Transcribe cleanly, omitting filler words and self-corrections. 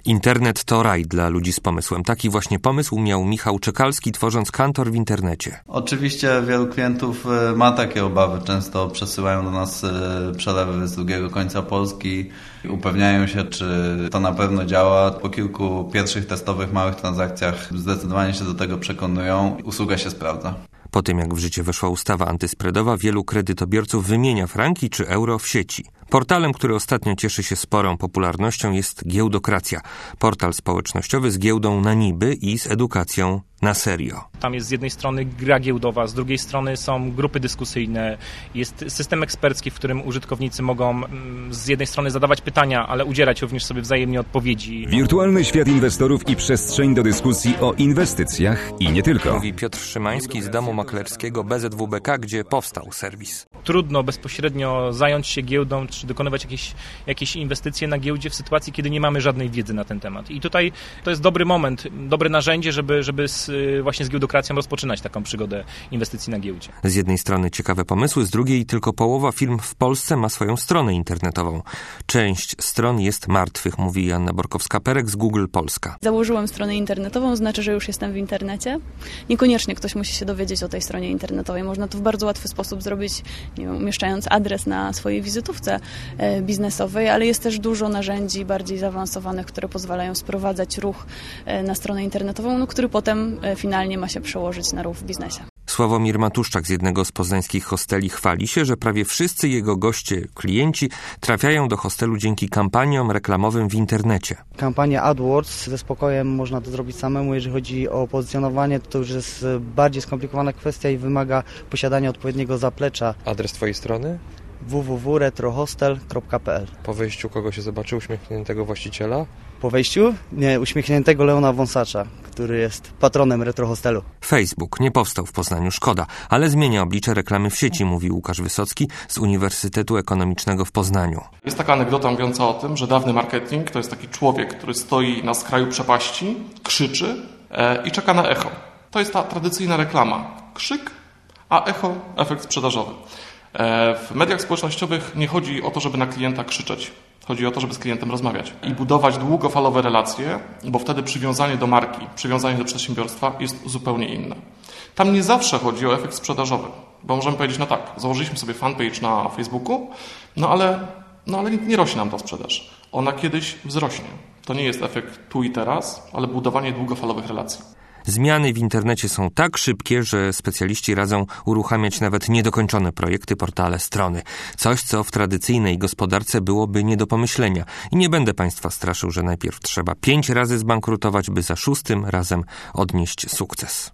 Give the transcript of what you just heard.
Internet to raj dla ludzi z pomysłem. Taki właśnie pomysł miał Michał Czekalski, tworząc kantor w internecie. Oczywiście wielu klientów ma takie obawy. Często przesyłają do nas przelewy z drugiego końca Polski. Upewniają się, czy to na pewno działa. Po kilku pierwszych testowych małych transakcjach zdecydowanie się do tego przekonują. Usługa się sprawdza. Po tym, jak w życie weszła ustawa antyspreadowa, wielu kredytobiorców wymienia franki czy euro w sieci. Portalem, który ostatnio cieszy się sporą popularnością, jest Giełdokracja. Portal społecznościowy z giełdą na niby i z edukacją na serio. Tam jest z jednej strony gra giełdowa, z drugiej strony są grupy dyskusyjne, jest system ekspercki, w którym użytkownicy mogą z jednej strony zadawać pytania, ale udzielać również sobie wzajemnie odpowiedzi. Wirtualny świat inwestorów i przestrzeń do dyskusji o inwestycjach i nie tylko. Mówi Piotr Szymański z domu maklerskiego BZWBK, gdzie powstał serwis. Trudno bezpośrednio zająć się giełdą, czy dokonywać jakieś inwestycje na giełdzie w sytuacji, kiedy nie mamy żadnej wiedzy na ten temat. I tutaj to jest dobry moment, dobre narzędzie, żeby właśnie z Giełdokracją rozpoczynać taką przygodę inwestycji na giełdzie. Z jednej strony ciekawe pomysły, z drugiej tylko połowa firm w Polsce ma swoją stronę internetową. Część stron jest martwych, mówi Joanna Borkowska-Perek z Google Polska. Założyłem stronę internetową, znaczy, że już jestem w internecie. Niekoniecznie ktoś musi się dowiedzieć o tej stronie internetowej. Można to w bardzo łatwy sposób zrobić, nie wiem, umieszczając adres na swojej wizytówce biznesowej, ale jest też dużo narzędzi bardziej zaawansowanych, które pozwalają sprowadzać ruch na stronę internetową, który potem finalnie ma się przełożyć na ruch w biznesie. Sławomir Matuszczak z jednego z poznańskich hosteli chwali się, że prawie wszyscy jego goście, klienci trafiają do hostelu dzięki kampaniom reklamowym w internecie. Kampania AdWords ze spokojem można to zrobić samemu. Jeżeli chodzi o pozycjonowanie, to już jest bardziej skomplikowana kwestia i wymaga posiadania odpowiedniego zaplecza. Adres twojej strony? www.retrohostel.pl. Po wejściu kogo się zobaczy? Uśmiechniętego właściciela? Po wejściu? Nie, uśmiechniętego Leona Wąsacza, który jest patronem Retrohostelu. Facebook nie powstał w Poznaniu, szkoda, ale zmienia oblicze reklamy w sieci, mówi Łukasz Wysocki z Uniwersytetu Ekonomicznego w Poznaniu. Jest taka anegdota mówiąca o tym, że dawny marketing to jest taki człowiek, który stoi na skraju przepaści, krzyczy i czeka na echo. To jest ta tradycyjna reklama. Krzyk, a echo, efekt sprzedażowy. W mediach społecznościowych nie chodzi o to, żeby na klienta krzyczeć. Chodzi o to, żeby z klientem rozmawiać i budować długofalowe relacje, bo wtedy przywiązanie do marki, przywiązanie do przedsiębiorstwa jest zupełnie inne. Tam nie zawsze chodzi o efekt sprzedażowy, bo możemy powiedzieć, no tak, założyliśmy sobie fanpage na Facebooku, no ale nie rośnie nam ta sprzedaż. Ona kiedyś wzrośnie. To nie jest efekt tu i teraz, ale budowanie długofalowych relacji. Zmiany w internecie są tak szybkie, że specjaliści radzą uruchamiać nawet niedokończone projekty, portale, strony. Coś, co w tradycyjnej gospodarce byłoby nie do pomyślenia. I nie będę Państwa straszył, że najpierw trzeba 5 razy zbankrutować, by za 6. razem odnieść sukces.